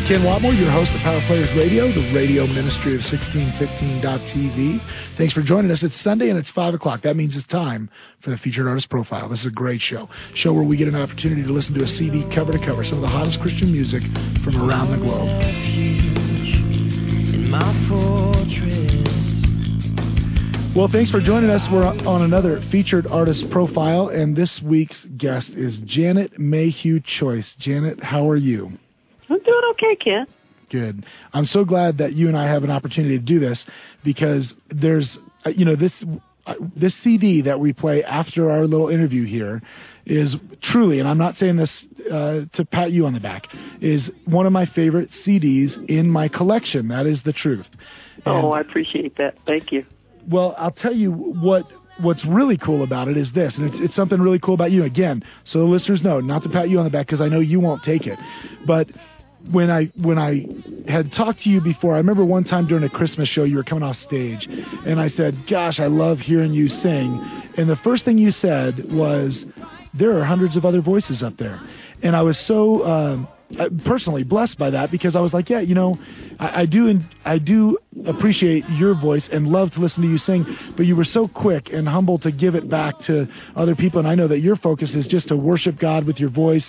Ken Watmore, your host of Power Players Radio, the radio ministry of 1615.tv. Thanks for joining us. It's Sunday and it's 5 o'clock. That means it's time for the Featured Artist Profile. This is a great show where we get an opportunity to listen to a CD cover to cover, some of the hottest Christian music from around the globe. Well, thanks for joining us. We're on another Featured Artist Profile, and this week's guest is Janet Mayhew Choice. Janet, how are you? I'm doing okay, Ken. Good. I'm so glad that you and I have an opportunity to do this because there's, this CD that we play after our little interview here is truly, and I'm not saying this to pat you on the back, is one of my favorite CDs in my collection. That is the truth. Oh, I appreciate that. Thank you. Well, I'll tell you what's really cool about it is this, and it's something really cool about you. Again, so the listeners know, not to pat you on the back because I know you won't take it, but when I had talked to you before, I remember one time during a Christmas show you were coming off stage, and I said, gosh, I love hearing you sing. And the first thing you said was, there are hundreds of other voices up there. And I was so personally blessed by that because I was like, yeah, I do appreciate your voice and love to listen to you sing, but you were so quick and humble to give it back to other people. And I know that your focus is just to worship God with your voice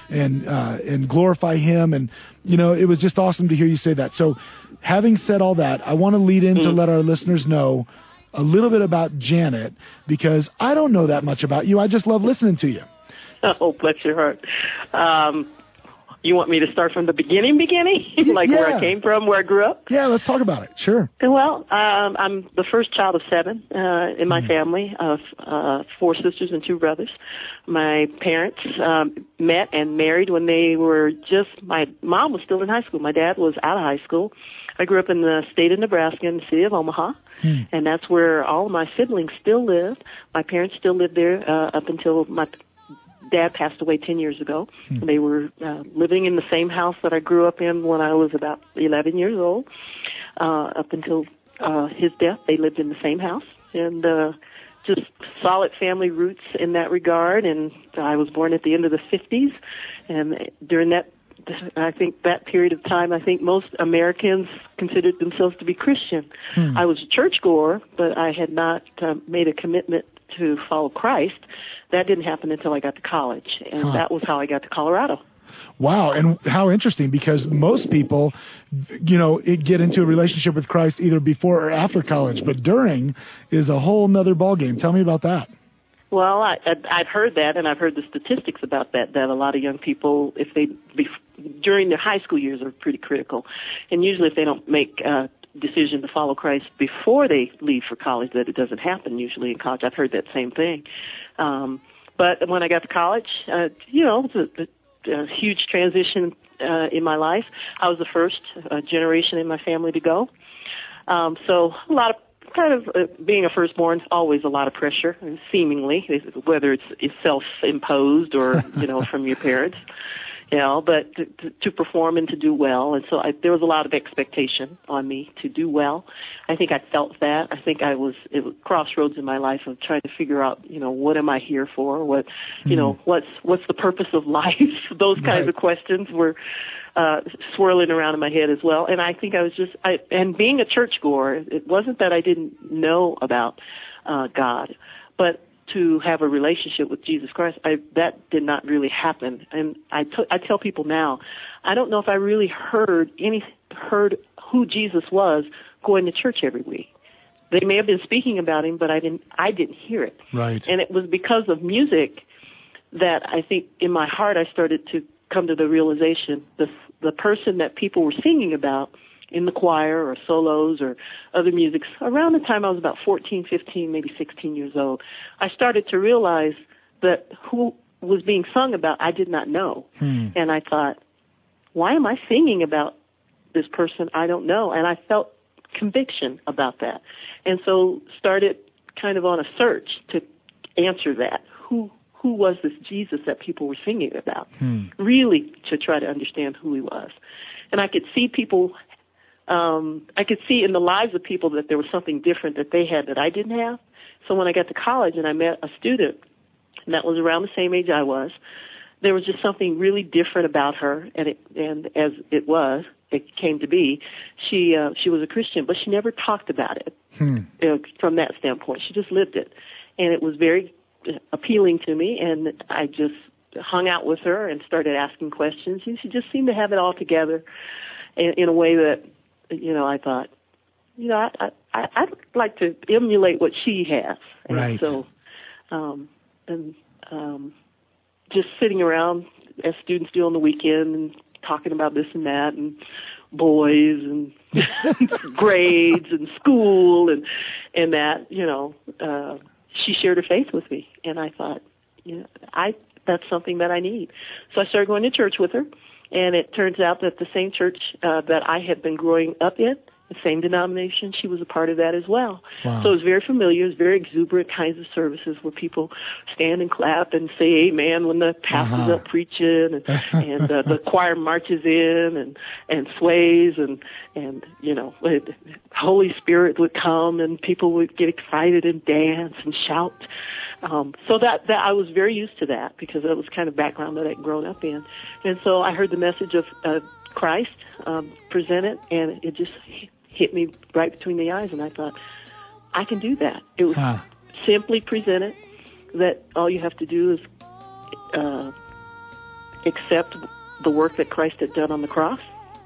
and glorify Him. And, it was just awesome to hear you say that. So having said all that, I want to lead in to let our listeners know a little bit about Janet because I don't know that much about you. I just love listening to you. Oh, bless your heart. You want me to start from the beginning, like yeah. where I came from, where I grew up? Yeah, let's talk about it. Sure. Well, I'm the first child of 7 in my family of 4 sisters and 2 brothers. My parents met and married when they were my mom was still in high school. My dad was out of high school. I grew up in the state of Nebraska in the city of Omaha, and that's where all of my siblings still lived. My parents still lived there up until my dad passed away 10 years ago. They were living in the same house that I grew up in when I was about 11 years old. Up until his death, they lived in the same house. And just solid family roots in that regard. And I was born at the end of the 50s. And during that, I think that period of time, I think most Americans considered themselves to be Christian. I was a churchgoer, but I had not made a commitment to follow Christ. That didn't happen until I got to college, and that was how I got to Colorado. Wow, and how interesting, because most people, get into a relationship with Christ either before or after college, but during is a whole nother ballgame. Tell me about that. Well, I've heard that, and I've heard the statistics about that a lot of young people, during their high school years, are pretty critical. And usually if they don't make a decision to follow Christ before they leave for college, that it doesn't happen usually in college. I've heard that same thing. But when I got to college, it was a huge transition in my life. I was the first generation in my family to go. So a lot of being a firstborn, always a lot of pressure, seemingly, whether it's self-imposed or, from your parents, but to perform and to do well. And so there was a lot of expectation on me to do well. I think I felt that. I think it was crossroads in my life of trying to figure out, what am I here for? What, what's the purpose of life? Those kinds of questions were swirling around in my head as well. And I think I was and being a churchgoer, it wasn't that I didn't know about God, but to have a relationship with Jesus Christ, that did not really happen. And I tell people now, I don't know if I really heard who Jesus was going to church every week. They may have been speaking about him, but I didn't hear it. Right. And it was because of music that I think in my heart I started to come to the realization the person that people were singing about in the choir or solos or other music, around the time I was about 14, 15, maybe 16 years old, I started to realize that who was being sung about I did not know. And I thought, why am I singing about this person I don't know? And I felt conviction about that. And so started kind of on a search to answer that. Who was this Jesus that people were singing about? Really to try to understand who he was. And I could see people, I could see in the lives of people that there was something different that they had that I didn't have. So when I got to college and I met a student, and that was around the same age I was, there was just something really different about her, and as it came to be, she was a Christian, but she never talked about it from that standpoint. She just lived it, and it was very appealing to me, and I just hung out with her and started asking questions. And she just seemed to have it all together in a way that, I thought, I'd like to emulate what she has. And right. So, just sitting around as students do on the weekend and talking about this and that and boys and grades and school and that, she shared her faith with me. And I thought, that's something that I need. So I started going to church with her. And it turns out that the same church that I had been growing up in, the same denomination, she was a part of that as well. Wow. So it was very familiar. It was very exuberant kinds of services where people stand and clap and say amen when the pastor's up preaching, and the choir marches in and sways, and Holy Spirit would come and people would get excited and dance and shout. So that I was very used to that because that was kind of background that I'd grown up in. And so I heard the message of Christ presented, and it just hit me right between the eyes, and I thought, I can do that. It was simply presented that all you have to do is accept the work that Christ had done on the cross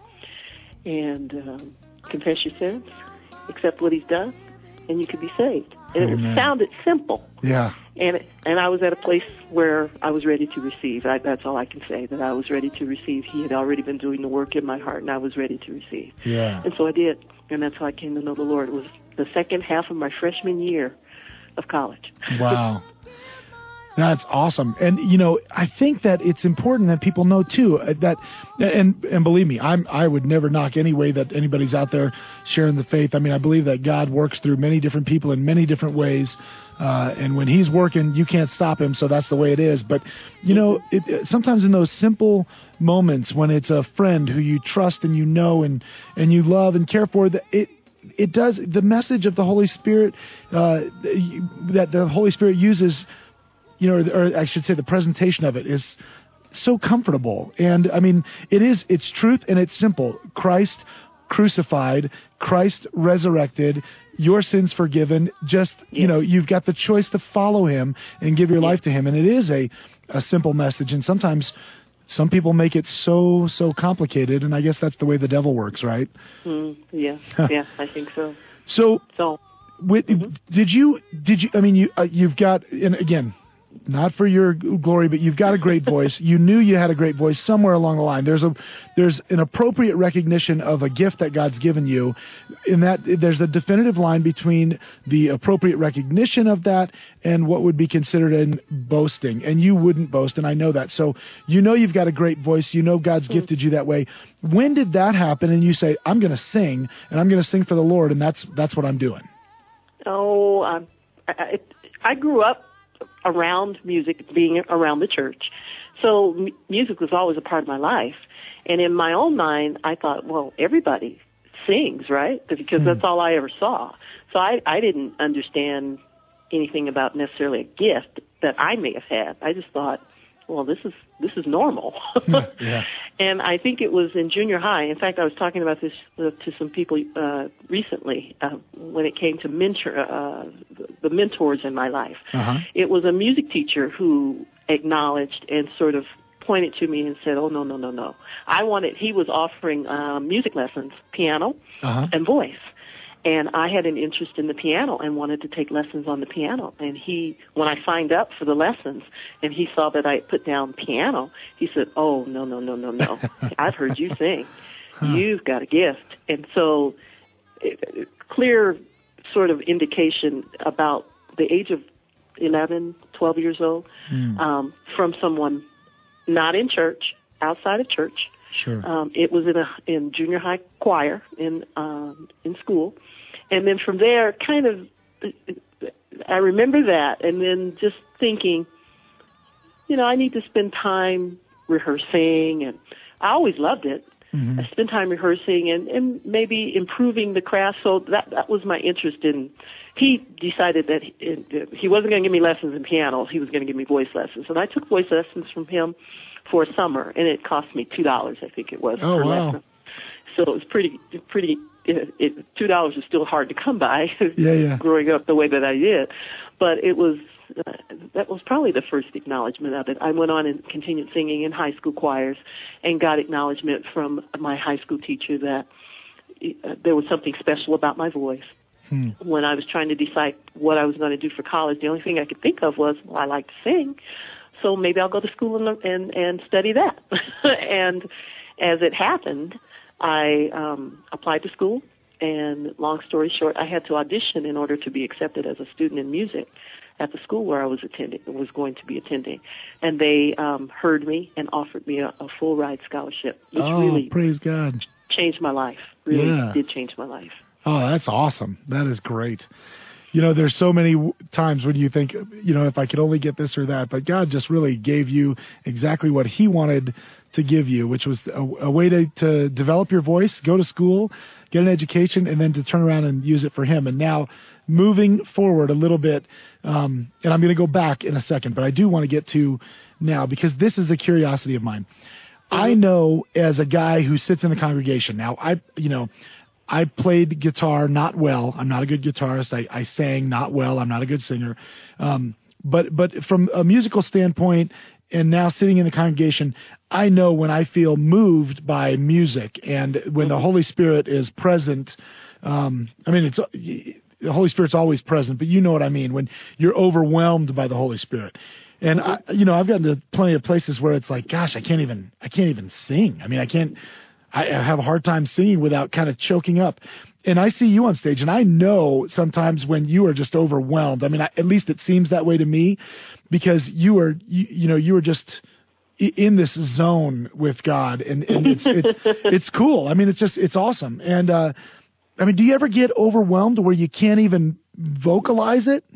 and confess your sins, accept what he's done, and you could be saved. And it sounded simple. Yeah. And I was at a place where I was ready to receive. That's all I can say, that I was ready to receive. He had already been doing the work in my heart, and I was ready to receive. Yeah. And so I did, and that's how I came to know the Lord. It was the second half of my freshman year of college. Wow. That's awesome. And, I think that it's important that people know, too, that, and believe me, I would never knock any way that anybody's out there sharing the faith. I mean, I believe that God works through many different people in many different ways. And when he's working, you can't stop him. So that's the way it is. But, sometimes in those simple moments when it's a friend who you trust and and you love and care for, it does, the message of the Holy Spirit, that the Holy Spirit uses, or I should say the presentation of it is so comfortable. And I mean, it's truth and it's simple. Christ crucified, Christ resurrected, your sins forgiven. Just, you've got the choice to follow him and give your life to him. And it is a simple message. And sometimes some people make it so complicated. And I guess that's the way the devil works, right? Yeah, I think so. So did you, I mean, you've got, and again, not for your glory, but you've got a great voice. You knew you had a great voice somewhere along the line. There's an appropriate recognition of a gift that God's given you. In that, there's a definitive line between the appropriate recognition of that and what would be considered in boasting. And you wouldn't boast, and I know that. So you've got a great voice. God's gifted you that way. When did that happen? And you say, I'm going to sing, and I'm going to sing for the Lord, and that's what I'm doing. Oh, I grew up around music, being around the church. So music was always a part of my life. And in my own mind, I thought, well, everybody sings, right? Because that's all I ever saw. So I didn't understand anything about necessarily a gift that I may have had. I just thought, well, this is normal. Yeah. And I think it was in junior high. In fact, I was talking about this to some people recently when it came to the mentors in my life. It was a music teacher who acknowledged and sort of pointed to me and said, oh, no. He was offering music lessons, piano and voice. And I had an interest in the piano and wanted to take lessons on the piano. And when I signed up for the lessons and he saw that I put down piano, he said, oh, no. I've heard you sing. You've got a gift. And so clear sort of indication about the age of 11, 12 years old from someone not in church, outside of church. Sure. It was in junior high choir in school. And then from there, kind of, I remember that, and then just thinking, I need to spend time rehearsing, and I always loved it. Mm-hmm. I spent time rehearsing and maybe improving the craft. So that was my interest in. He decided that he wasn't going to give me lessons in piano. He was going to give me voice lessons. And I took voice lessons from him for a summer, and it cost me $2, I think it was, per lesson. So it was pretty. $2 is still hard to come by. Growing up the way that I did, but it was. That was probably the first acknowledgement of it. I went on and continued singing in high school choirs and got acknowledgement from my high school teacher that there was something special about my voice. When I was trying to decide what I was going to do for college, the only thing I could think of was, well, I like to sing, so maybe I'll go to school and study that. And as it happened, I applied to school, and long story short, I had to audition in order to be accepted as a student in music at the school where I was going to be attending. And they heard me and offered me a full ride scholarship, which really praise God. Changed my life. Really did change my life. Oh, that's awesome. That is great. You know, there's so many times when you think, you know, if I could only get this or that, but God just really gave you exactly what he wanted to give you, which was a way to develop your voice, go to school, get an education, and then to turn around and use it for him. And now moving forward a little bit, and I'm going to go back in a second, but I do want to get to now because this is a curiosity of mine. Mm-hmm. I know as a guy who sits in the congregation, now I played guitar not well. I'm not a good guitarist. I sang not well. I'm not a good singer. But from a musical standpoint, and now sitting in the congregation, I know when I feel moved by music and when the Holy Spirit is present. The Holy Spirit's always present, but you know what I mean when you're overwhelmed by the Holy Spirit. And I've gotten to plenty of places where it's like, gosh, I can't even sing. I mean, I have a hard time singing without kind of choking up. And I see you on stage, and I know sometimes when you are just overwhelmed. I mean, at least it seems that way to me, because you are just in this zone with God, and it's cool. I mean, it's awesome. And I mean, do you ever get overwhelmed where you can't even vocalize it?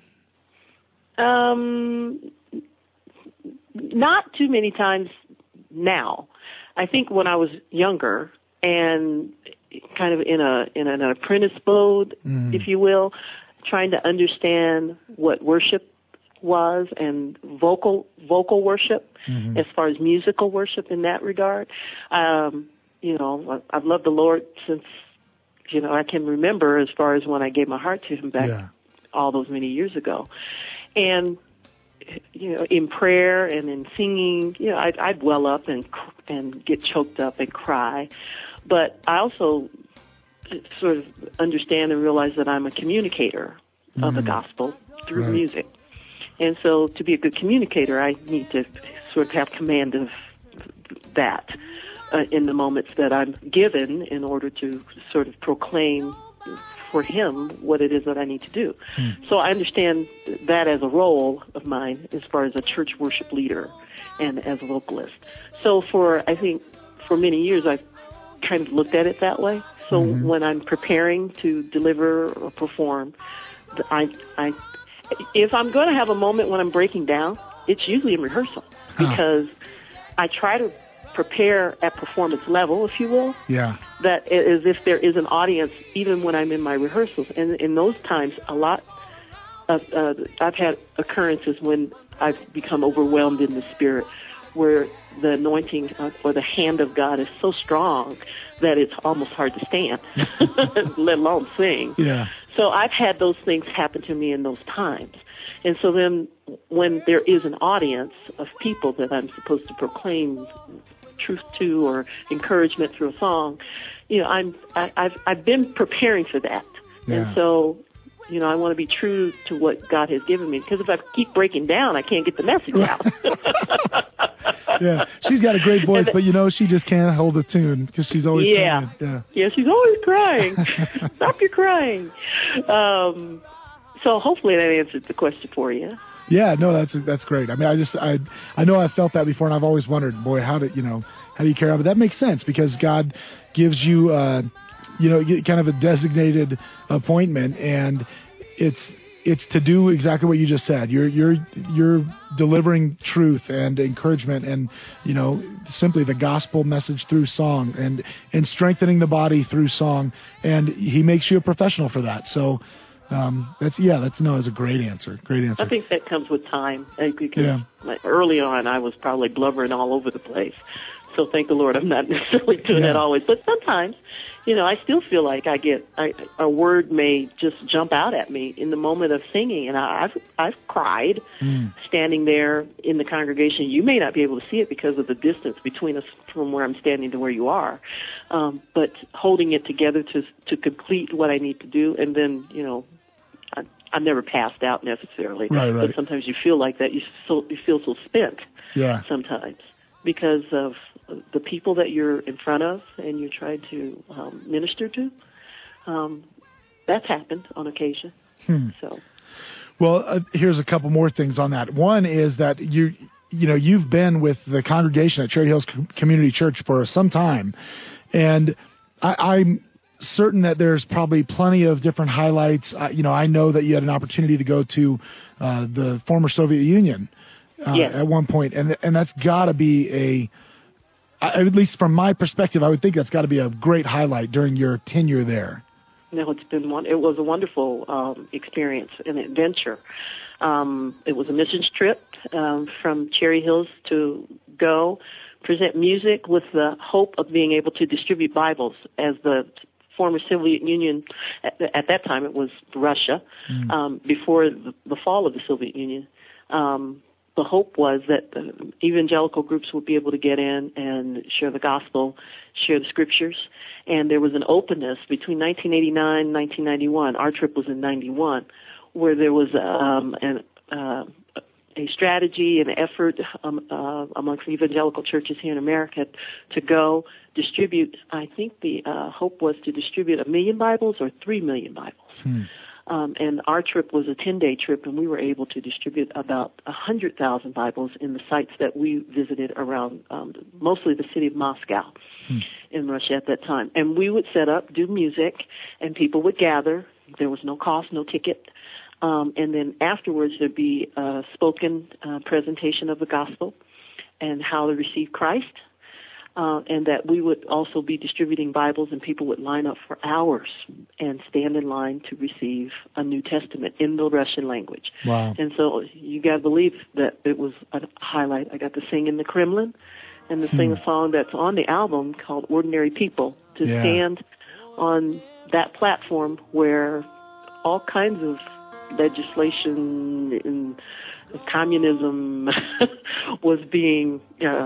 Not too many times now. I think when I was younger and kind of in an apprentice mode, if you will, trying to understand what worship was and vocal worship, as far as musical worship in that regard. I've loved the Lord since, I can remember, as far as when I gave my heart to him back all those many years ago. And in prayer and in singing, I'd well up and get choked up and cry. But I also sort of understand and realize that I'm a communicator of the gospel through music. And so to be a good communicator, I need to sort of have command of that in the moments that I'm given in order to sort of proclaim for him what it is that I need to do. So I understand that as a role of mine as far as a church worship leader and as a vocalist. So I think for many years I've kind of looked at it that way. So when I'm preparing to deliver or perform, if I'm going to have a moment when I'm breaking down, it's usually in rehearsal because I try to prepare at performance level, if you will. Yeah. That as if there is an audience, even when I'm in my rehearsals. And in those times, a lot of I've had occurrences when I've become overwhelmed in the spirit, where the anointing or the hand of God is so strong that it's almost hard to stand, let alone sing. Yeah. So I've had those things happen to me in those times. And so then when there is an audience of people that I'm supposed to proclaim truth to or encouragement through a song, I've been preparing for that. Yeah. And so, I want to be true to what God has given me, because if I keep breaking down, I can't get the message out. Yeah, she's got a great voice, but she just can't hold a tune because she's always crying. Yeah, she's always crying. Stop your crying. So hopefully that answered the question for you. Yeah, no, that's great. I mean, I know I've felt that before, and I've always wondered, boy, how do you carry on? But that makes sense because God gives you, kind of a designated appointment, and it's to do exactly what you just said. You're delivering truth and encouragement, and simply the gospel message through song, and strengthening the body through song. And he makes you a professional for that. So that's a great answer. Great answer. I think that comes with time. Because early on, I was probably blubbering all over the place. So thank the Lord I'm not necessarily doing that always. But sometimes, I still feel like a word may just jump out at me in the moment of singing. And I've cried standing there in the congregation. You may not be able to see it because of the distance between us from where I'm standing to where you are. But holding it together to complete what I need to do. And then, I've never passed out necessarily. Right. But sometimes you feel like that. You feel so spent sometimes, because of the people that you're in front of and you're trying to minister to. That's happened on occasion. So, well, here's a couple more things on that. One is that you've been with the congregation at Cherry Hills Community Church for some time, and I'm certain that there's probably plenty of different highlights. I know that you had an opportunity to go to the former Soviet Union. At one point, and that's got to be at least from my perspective, I would think that's got to be a great highlight during your tenure there. No, it was a wonderful experience, an adventure. It was a missions trip from Cherry Hills to go present music with the hope of being able to distribute Bibles, as the former Soviet Union, at that time it was Russia, before the fall of the Soviet Union. The hope was that evangelical groups would be able to get in and share the gospel, share the scriptures, and there was an openness between 1989 and 1991. Our trip was in 91, where there was a strategy and effort amongst evangelical churches here in America to go distribute. I think the hope was to distribute 1 million Bibles or 3 million Bibles. And our trip was a 10-day trip, and we were able to distribute about 100,000 Bibles in the sites that we visited around, mostly the city of Moscow in Russia at that time. And we would set up, do music, and people would gather. There was no cost, no ticket. And then afterwards there'd be a spoken presentation of the gospel and how to receive Christ. And that we would also be distributing Bibles, and people would line up for hours and stand in line to receive a New Testament in the Russian language. Wow. And so you got to believe that it was a highlight. I got to sing in the Kremlin and to sing a song that's on the album called Ordinary People, to stand on that platform where all kinds of legislation and communism was being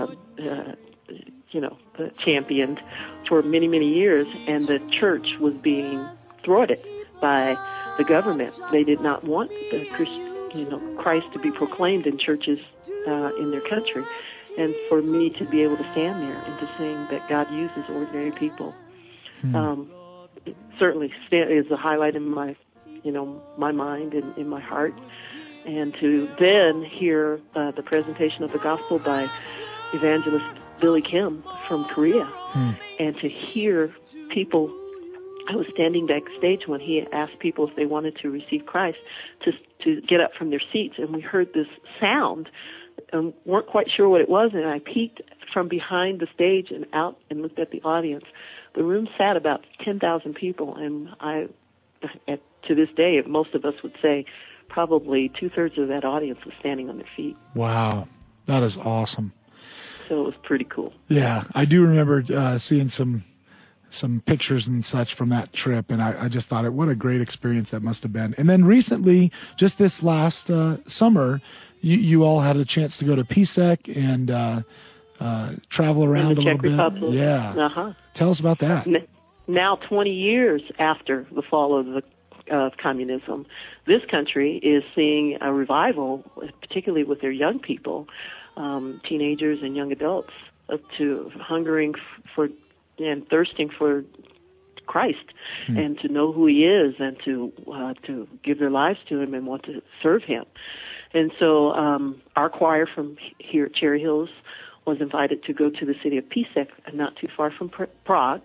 championed for many, many years, and the church was being thwarted by the government. They did not want Christ to be proclaimed in churches in their country. And for me to be able to stand there and to sing that God uses ordinary people, it certainly is a highlight in my mind and in my heart. And to then hear the presentation of the gospel by evangelist Billy Kim from Korea, and to hear people. I was standing backstage when he asked people if they wanted to receive Christ to get up from their seats, and we heard this sound and weren't quite sure what it was, and I peeked from behind the stage and out and looked at the audience. The room sat about 10,000 people, and to this day, most of us would say probably 2/3 of that audience was standing on their feet. Wow, that is awesome. So it was pretty cool. Yeah, I do remember seeing some pictures and such from that trip, and I just thought, what a great experience that must have been. And then recently, just this last summer, you all had a chance to go to PSEC and travel around a little bit. Republic. Yeah. Tell us about that. Now, 20 years after the fall of communism, this country is seeing a revival, particularly with their young people. Teenagers and young adults, to hungering for and thirsting for Christ, and to know who He is, and to give their lives to Him and want to serve Him. And so our choir from here at Cherry Hills was invited to go to the city of Písek, not too far from Prague,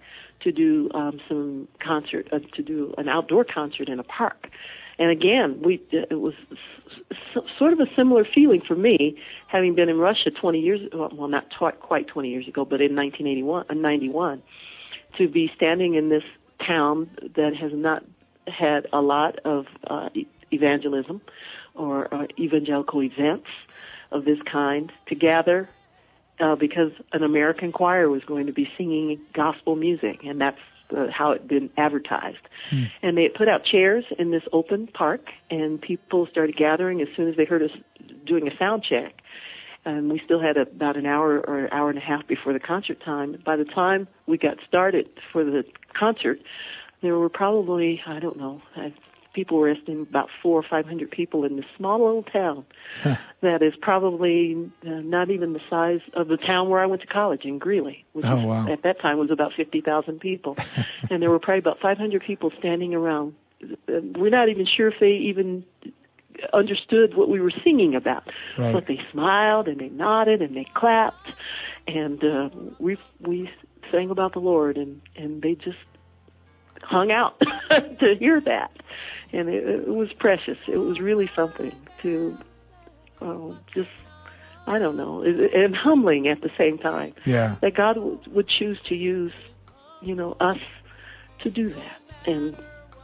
to do to do an outdoor concert in a park. And again, it was sort of a similar feeling for me, having been in Russia 20 years, well, not quite 20 years ago, but in 1991, to be standing in this town that has not had a lot of evangelism or evangelical events of this kind, to gather because an American choir was going to be singing gospel music, and that's how it had been advertised. And they had put out chairs in this open park, and people started gathering as soon as they heard us doing a sound check. And we still had about an hour or an hour and a half before the concert time. By the time we got started for the concert, there were probably, I don't know, people were estimating about 400 or 500 people in this small little town that is probably not even the size of the town where I went to college in Greeley, which at that time was about 50,000 people. And there were probably about 500 people standing around. We're not even sure if they even understood what we were singing about. Right. But they smiled and they nodded and they clapped, and we sang about the Lord, and they just hung out to hear that. And it was precious. It was really something to just, I don't know, and humbling at the same time. Yeah. That God would choose to use, us to do that. And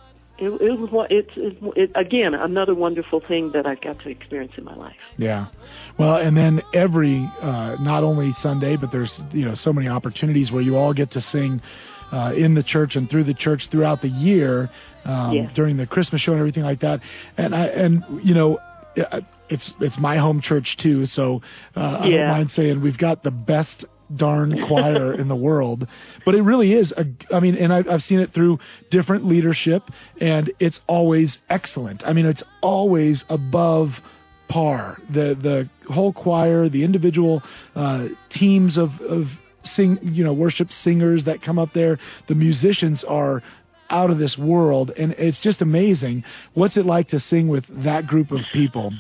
it's again, another wonderful thing that I've got to experience in my life. Yeah. Well, and then every, not only Sunday, but there's, so many opportunities where you all get to sing in the church and through the church throughout the year, during the Christmas show and everything like that. And it's my home church too. So, I don't mind saying we've got the best darn choir in the world, but it really is and I've seen it through different leadership, and it's always excellent. I mean, it's always above par. The whole choir, the individual teams of worship singers that come up there, the musicians are out of this world, and it's just amazing. What's it like to sing with that group of people?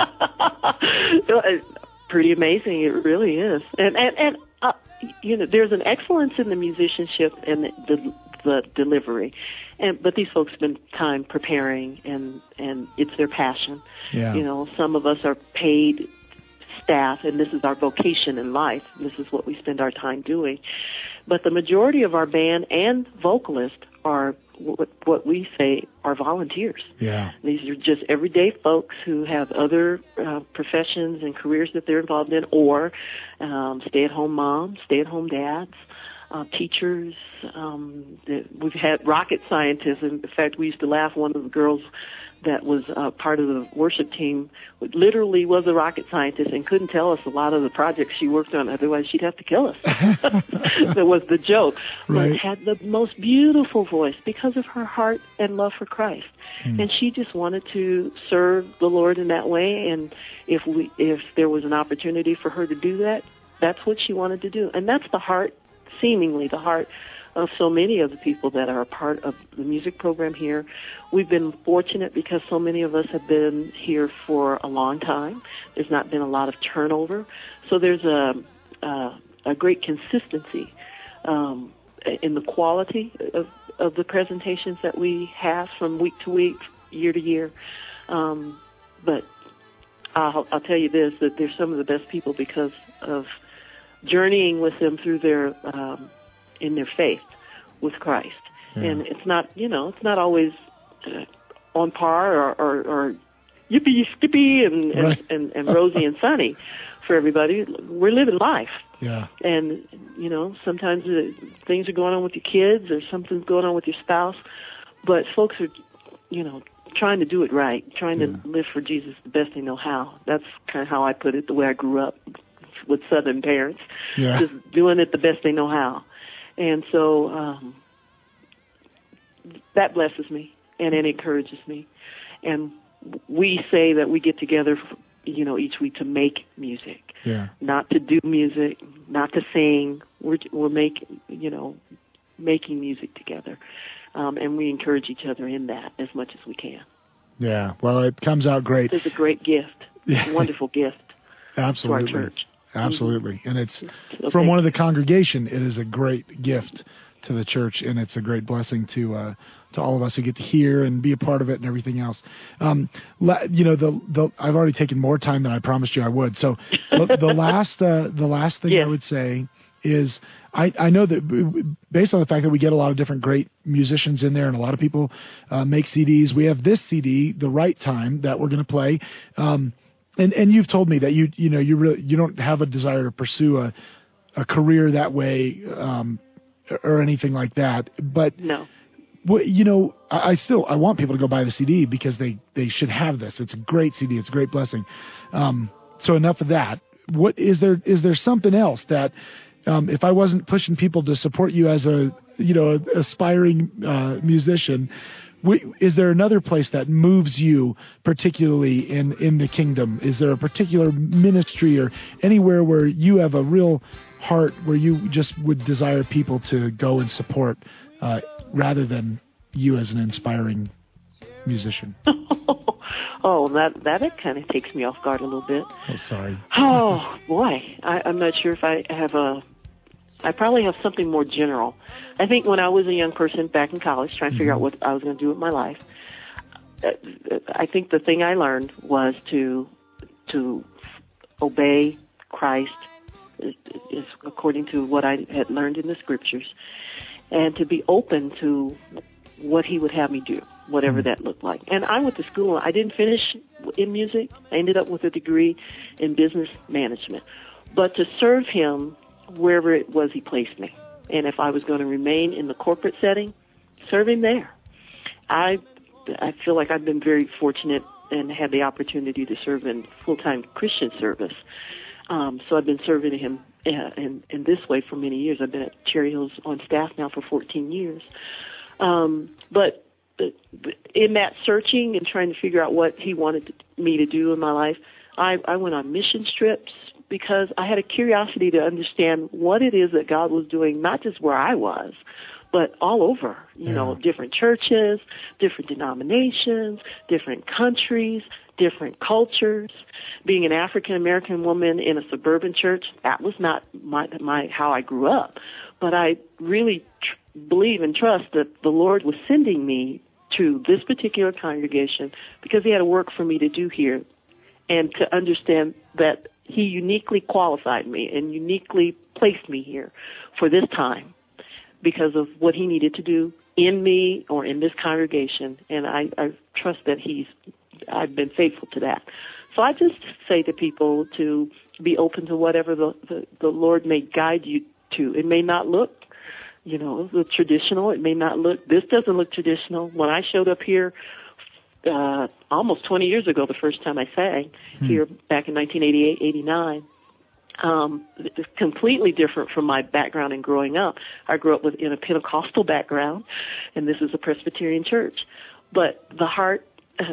Pretty amazing, it really is. And there's an excellence in the musicianship and the delivery, but these folks spend time preparing, and it's their passion. Yeah. Some of us are paid staff, and this is our vocation in life. This is what we spend our time doing. But the majority of our band and vocalists are what we say are volunteers. Yeah. These are just everyday folks who have other professions and careers that they're involved in, or stay-at-home moms, stay-at-home dads, teachers. We've had rocket scientists. In fact, we used to laugh. One of the girls that was part of the worship team literally was a rocket scientist and couldn't tell us a lot of the projects she worked on, otherwise she'd have to kill us. That was the joke. Right. But had the most beautiful voice because of her heart and love for Christ. And she just wanted to serve the Lord in that way, and if there was an opportunity for her to do that, that's what she wanted to do. And that's the heart, seemingly the heart, of so many of the people that are a part of the music program here. We've been fortunate because so many of us have been here for a long time. There's not been a lot of turnover. So there's a great consistency in the quality of the presentations that we have from week to week, year to year. But I'll tell you this, that they're some of the best people because of journeying with them through their in their faith with Christ. Yeah. And it's not, it's not always on par or yippee skippy and, right. and rosy and sunny for everybody. We're living life. Yeah. And, sometimes things are going on with your kids or something's going on with your spouse, but folks are, trying to do it right, trying to live for Jesus the best they know how. That's kind of how I put it, the way I grew up with Southern parents, just doing it the best they know how. And so that blesses me and it encourages me. And we say that we get together, each week to make music, not to do music, not to sing. We're making music together. And we encourage each other in that as much as we can. Yeah, well, it comes out great. It's a great gift. It's a wonderful gift. Absolutely. To our church. Absolutely. And it's from one of the congregation, it is a great gift to the church, and it's a great blessing to all of us who get to hear and be a part of it and everything else. I've already taken more time than I promised you I would. So the last thing I would say is I know that based on the fact that we get a lot of different great musicians in there and a lot of people make CDs, we have this CD, The Right Time, that we're going to play. And you've told me that you don't have a desire to pursue a career that way or anything like that. But no. I want people to go buy the CD because they should have this. It's a great CD. It's a great blessing. So enough of that. What is there something else that if I wasn't pushing people to support you as a aspiring musician, is there another place that moves you particularly in the kingdom? Is there a particular ministry or anywhere where you have a real heart where you just would desire people to go and support rather than you as an inspiring musician? Oh, that kind of takes me off guard a little bit. Oh, sorry. Oh, boy. I'm not sure if I have I probably have something more general. I think when I was a young person back in college trying to figure out what I was going to do with my life, I think the thing I learned was to obey Christ is according to what I had learned in the scriptures, and to be open to what he would have me do, whatever that looked like. And I went to school. I didn't finish in music. I ended up with a degree in business management. But to serve him wherever it was he placed me. And if I was going to remain in the corporate setting, serve him there. I feel like I've been very fortunate and had the opportunity to serve in full-time Christian service. So I've been serving him in this way for many years. I've been at Cherry Hills on staff now for 14 years. But in that searching and trying to figure out what he wanted me to do in my life, I went on mission trips because I had a curiosity to understand what it is that God was doing, not just where I was, but all over, different churches, different denominations, different countries, different cultures. Being an African-American woman in a suburban church, that was not my how I grew up. But I really believe and trust that the Lord was sending me to this particular congregation because he had a work for me to do here, and to understand that he uniquely qualified me and uniquely placed me here for this time because of what he needed to do in me or in this congregation. And I trust that I've been faithful to that. So I just say to people to be open to whatever the Lord may guide you to. It may not look, traditional. It may not look, this doesn't look traditional. When I showed up here almost 20 years ago, the first time I sang here back in 1988, 89, it's completely different from my background in growing up. I grew up in a Pentecostal background, and this is a Presbyterian church. But the heart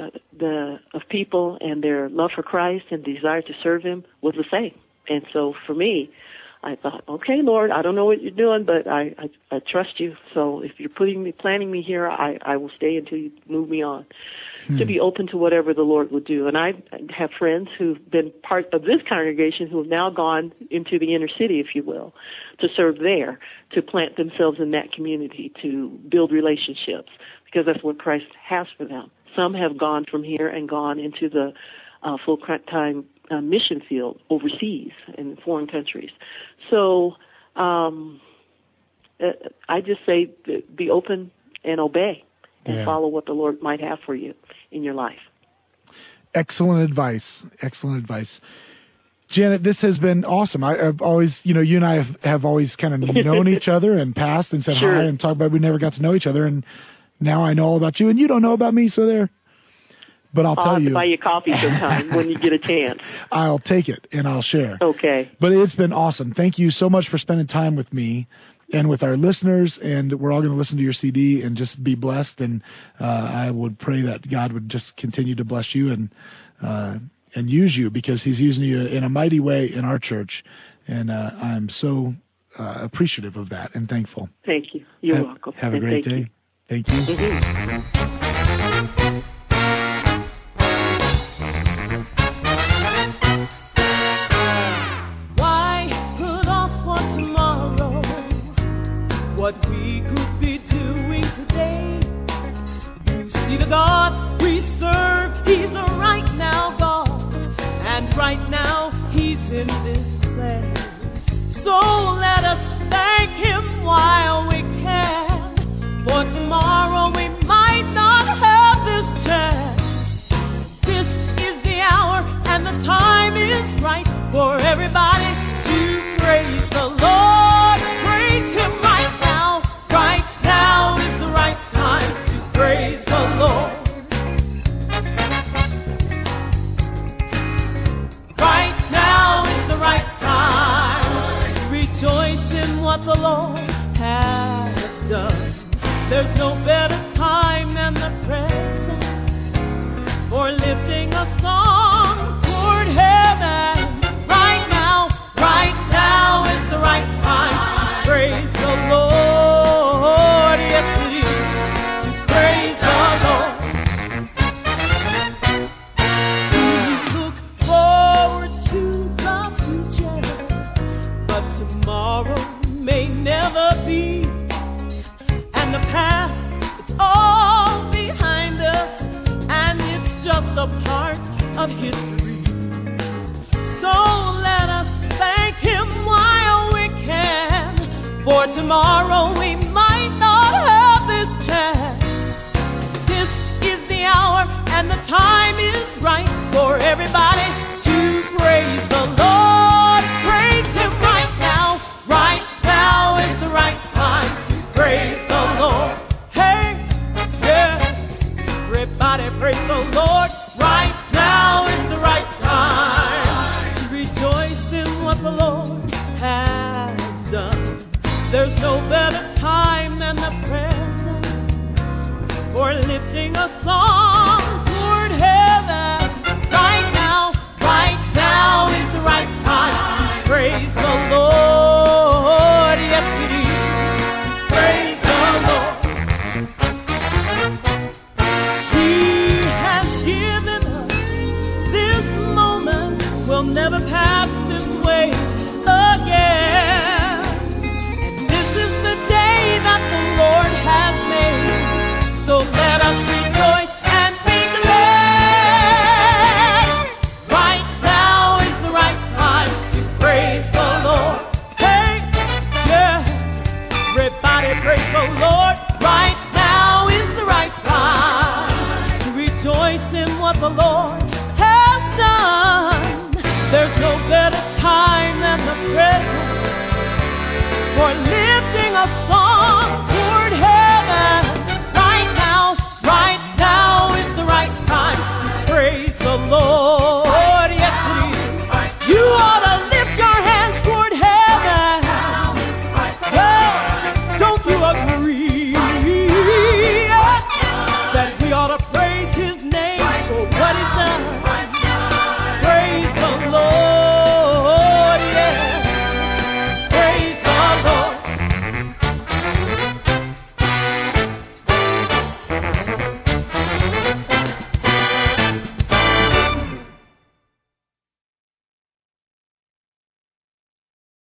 of people and their love for Christ and desire to serve him was the same. And so for me, I thought, okay, Lord, I don't know what you're doing, but I trust you. So if you're planting me here, I will stay until you move me on. To be open to whatever the Lord would do. And I have friends who've been part of this congregation who have now gone into the inner city, if you will, to serve there, to plant themselves in that community, to build relationships, because that's what Christ has for them. Some have gone from here and gone into the full-time mission field overseas in foreign countries. So I just say be open and obey and follow what the Lord might have for you in your life. Excellent advice. Excellent advice. Janet, this has been awesome. I've always, you and I have always kind of known each other and passed and said hi and talked about we never got to know each other. And now I know all about you and you don't know about me. So there. But I'll tell you. I'll buy you coffee sometime when you get a chance. I'll take it and I'll share. Okay. But it's been awesome. Thank you so much for spending time with me and with our listeners. And we're all going to listen to your CD and just be blessed. And I would pray that God would just continue to bless you and use you, because he's using you in a mighty way in our church. And I'm so appreciative of that and thankful. Thank you. You're welcome. Have a great day. Thank you. Mm-hmm. What we just a part of history. So let us thank Him while we can, for tomorrow we might not have this chance. This is the hour and the time is right for everybody to praise the Lord. Praise Him right now. Right now is the right time to praise the Lord. Hey, yeah, everybody praise the Lord. Right now is the right time to rejoice in what the Lord has done. There's no better time than the present for lifting a song toward heaven. Right now is the right time to praise the Lord. Yes, it is. Praise the Lord. He has given us this moment. We'll never pass this way again. And this is the day that the Lord has made. So let us rejoice and be glad. Right now is the right time to praise the Lord. Hey, yeah, everybody praise the Lord. Right now is the right time to rejoice in what the Lord has done. There's no better time than the present for lifting a song